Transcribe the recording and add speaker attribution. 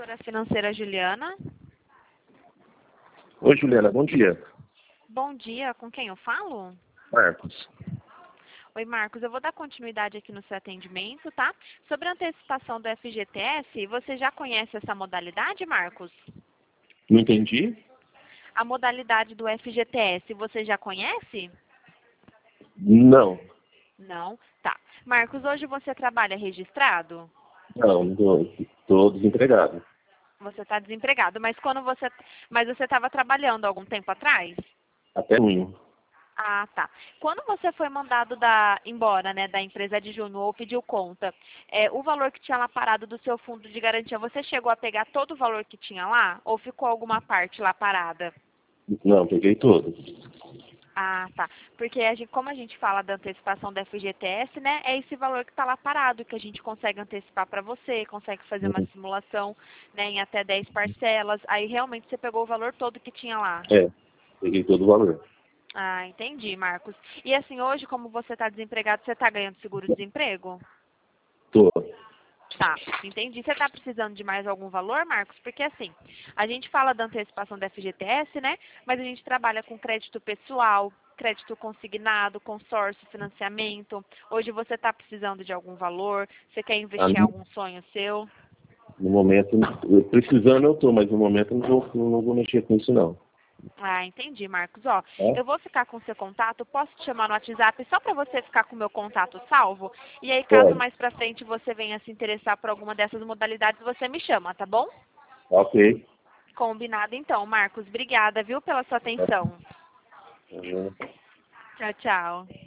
Speaker 1: Consultora financeira Juliana.
Speaker 2: Oi, Juliana, bom dia.
Speaker 1: Bom dia, com quem eu falo?
Speaker 2: Marcos.
Speaker 1: Oi, Marcos, eu vou dar continuidade aqui no seu atendimento, tá? Sobre a antecipação do FGTS, você já conhece essa modalidade, Marcos?
Speaker 2: Não entendi?
Speaker 1: A modalidade do FGTS, você já conhece?
Speaker 2: Não.
Speaker 1: Não? Tá. Marcos, hoje você trabalha registrado?
Speaker 2: Não, tô desempregado.
Speaker 1: Você está desempregado, mas você estava trabalhando há algum tempo atrás?
Speaker 2: Até junho.
Speaker 1: Ah, tá. Quando você foi mandado embora, né, da empresa de Juno ou pediu conta, o valor que tinha lá parado do seu fundo de garantia, você chegou a pegar todo o valor que tinha lá? Ou ficou alguma parte lá parada?
Speaker 2: Não, peguei todo.
Speaker 1: Ah, tá. Porque como a gente fala da antecipação da FGTS, né, é esse valor que está lá parado, que a gente consegue antecipar para você, consegue fazer uma simulação, né, em até 10 parcelas. Aí realmente você pegou o valor todo que tinha lá.
Speaker 2: É, peguei todo o valor.
Speaker 1: Ah, entendi, Marcos. E assim, hoje, como você está desempregado, você está ganhando seguro-desemprego?
Speaker 2: Tô.
Speaker 1: Tá, entendi. Você está precisando de mais algum valor, Marcos? Porque assim, a gente fala da antecipação da FGTS, né? Mas a gente trabalha com crédito pessoal, crédito consignado, consórcio, financiamento. Hoje você está precisando de algum valor? Você quer
Speaker 2: Ah,
Speaker 1: investir em algum sonho seu?
Speaker 2: no momento, precisando eu tô, mas no momento não vou mexer com isso não.
Speaker 1: Ah, entendi, Marcos. Ó,
Speaker 2: Tá?
Speaker 1: eu vou ficar com o seu contato, posso te chamar no WhatsApp só para você ficar com o meu contato salvo? E aí, caso
Speaker 2: Pode.
Speaker 1: mais pra frente você venha se interessar por alguma dessas modalidades, você me chama, tá bom?
Speaker 2: Ok.
Speaker 1: Combinado então, Marcos. Obrigada, viu, pela sua atenção.
Speaker 2: Uhum.
Speaker 1: Tchau, tchau.